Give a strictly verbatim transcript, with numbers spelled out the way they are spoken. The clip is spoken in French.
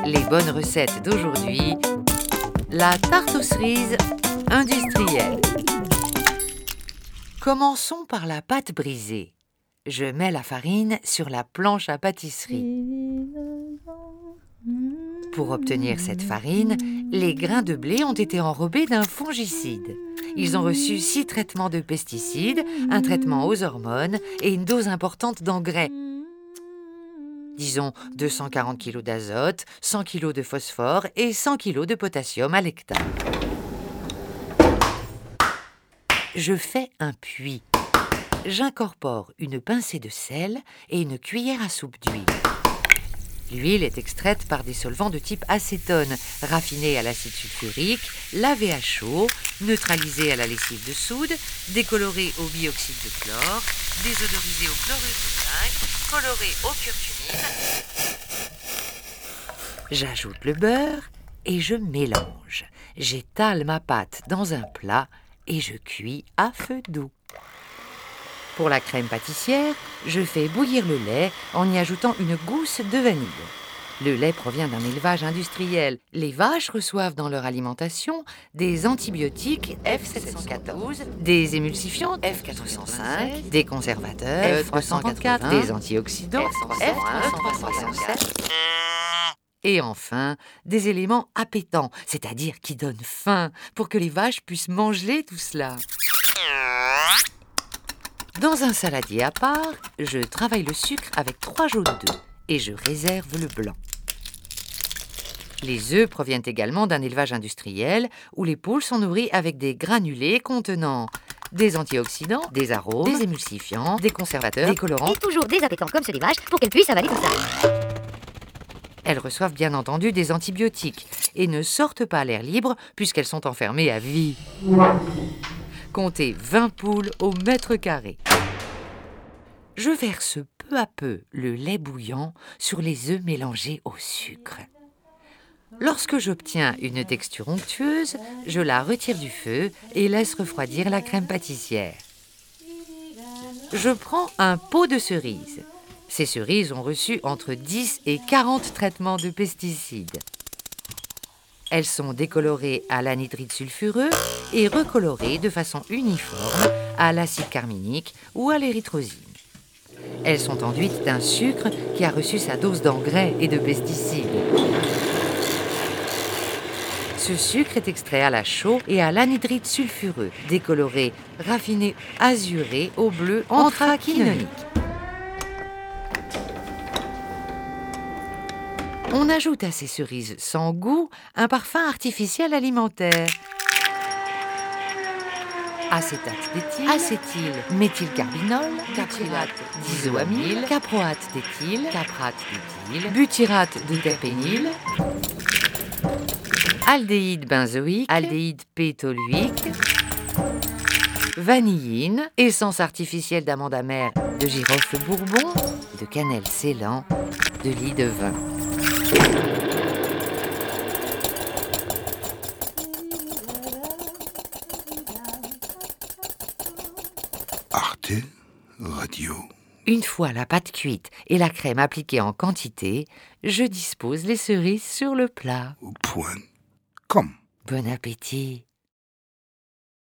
Les bonnes recettes d'aujourd'hui, la tarte aux cerises industrielle. Commençons par la pâte brisée. Je mets la farine sur la planche à pâtisserie. Pour obtenir cette farine, les grains de blé ont été enrobés d'un fongicide. Ils ont reçu six traitements de pesticides, un traitement aux hormones et une dose importante d'engrais. Disons deux cent quarante kilos d'azote, cent kilos de phosphore et cent kilos de potassium à l'hectare. Je fais un puits. J'incorpore une pincée de sel et une cuillère à soupe d'huile. L'huile est extraite par des solvants de type acétone, raffinée à l'acide sulfurique, lavée à chaud, neutralisée à la lessive de soude, décolorée au bioxyde de chlore, désodorisée au chlorure de zinc, colorée au curcumine. J'ajoute le beurre et je mélange. J'étale ma pâte dans un plat et je cuis à feu doux. Pour la crème pâtissière, je fais bouillir le lait en y ajoutant une gousse de vanille. Le lait provient d'un élevage industriel. Les vaches reçoivent dans leur alimentation des antibiotiques F sept cent quatorze, des émulsifiants F quatre cent cinq, des conservateurs F trois cent quatre-vingts, des antioxydants F trois cent soixante-sept et enfin des éléments appétants, c'est-à-dire qui donnent faim, pour que les vaches puissent manger tout cela. Dans un saladier à part, je travaille le sucre avec trois jaunes d'œufs et je réserve le blanc. Les œufs proviennent également d'un élevage industriel où les poules sont nourries avec des granulés contenant des antioxydants, des arômes, des émulsifiants, des conservateurs, des colorants et toujours des appétants comme ceux des vaches pour qu'elles puissent avaler tout ça. Elles reçoivent bien entendu des antibiotiques et ne sortent pas à l'air libre puisqu'elles sont enfermées à vie. Comptez vingt poules au mètre carré. Je verse peu à peu le lait bouillant sur les œufs mélangés au sucre. Lorsque j'obtiens une texture onctueuse, je la retire du feu et laisse refroidir la crème pâtissière. Je prends un pot de cerises. Ces cerises ont reçu entre dix et quarante traitements de pesticides. Elles sont décolorées à l'anhydride sulfureux et recolorées de façon uniforme à l'acide carminique ou à l'érythrosine. Elles sont enduites d'un sucre qui a reçu sa dose d'engrais et de pesticides. Ce sucre est extrait à la chaux et à l'anhydride sulfureux, décoloré, raffiné, azuré au bleu anthraquinonique. On ajoute à ces cerises sans goût un parfum artificiel alimentaire. Acétate d'éthyle, acétyl méthylcarbinol, caprylate d'isoamyle, caproate d'éthyle, caprate d'éthyle, butyrate de terpényle, aldéhyde benzoïque, aldéhyde pétoluique, vanilline, essence artificielle d'amande amère, de girofle bourbon, de cannelle Ceylan, de lie de vin. Arte Radio. Une fois la pâte cuite et la crème appliquée en quantité, je dispose les cerises sur le plat. Point com. Bon appétit!